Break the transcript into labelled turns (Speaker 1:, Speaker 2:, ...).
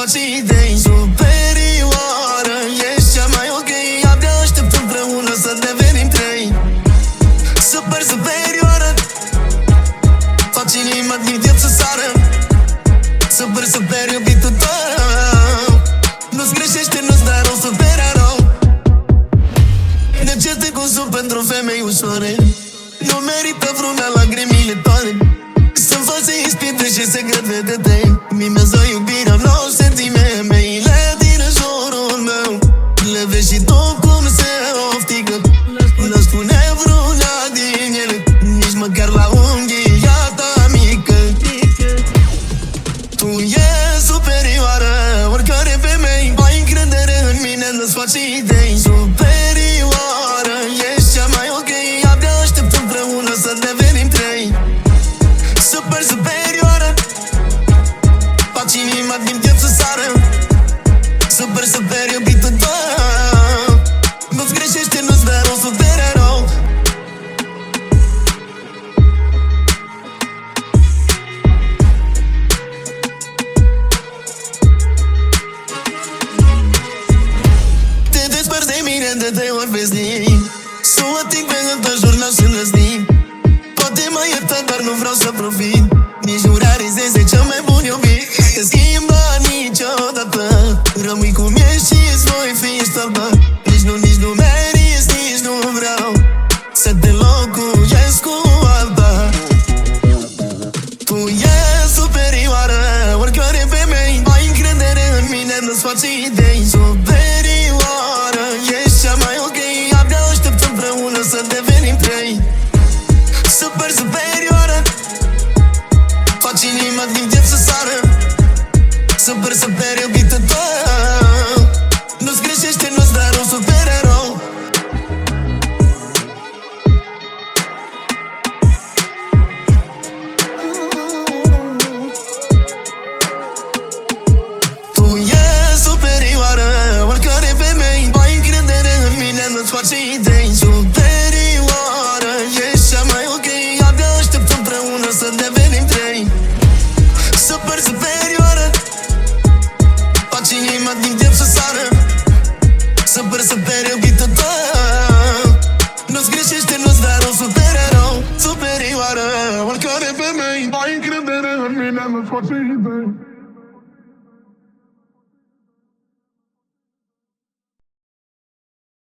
Speaker 1: face idei. Superioară, ești cea mai ok. Abia aștept împreună să devenim trei. Super superioară, faci inima din piept să sară. Super super iubitul tău, nu-ți greșește, nu-ți dă rău, super rău. De ce te consum pentru femei ușoare? Nu merită vreuna lagrimile tale. Să-mi faci ispită și secret, vede-te. Mimează iubirea nouă, sentimentele din jurul meu. Le vezi și tu cum se oftică. Nu spune vreuna din ele, nici măcar la unghia ta mică. Tu ești superioară, oricare femei. Ai încredere în mine, nu-ți faci idei. Superioară, ești cea mai ok. Abia aștept împreună să devenim trei. Super superioară, faci inima din piept să sară. Super super iubitul tău, nu-ți greșește, nu-ți dă rău, super rău. Te despărți de mine de 3 ori pe zi. Să o ating pe întajur, n-aș îndrăzni. Poate mă ierta, dar nu vreau să profit. Nici nu realizezi de cel mai bun iubit. Te schimba niciodată, rămâi cum ești și-ți voi fi stălbă. Nici nu meriți, nici nu vreau să te locuiesc cu alta. Tu ești superioară, oricare femei. Ai încredere în mine, nu-ți faci idei. Superioară, ești cea mai ok. Abia aștept împreună să devenim trei. Super superioară, faci inima din piept să sară. Super super iubită tău, nu-ți greșește, nu-ți dă rău, super rău. Tu ești superioară, oricare femei. Ai încredere în mine, nu-ți faci idei. Superioară, ești cea mai ok. Abia aștept împreună să devenim trei. Super superioară, faci inima din piept să sară. Super super iubită tău, nu-ți greșește, nu-ți dă rău, super rău. Superioară, oricare femei. Ai încredere în mine, nu-ți faci idei.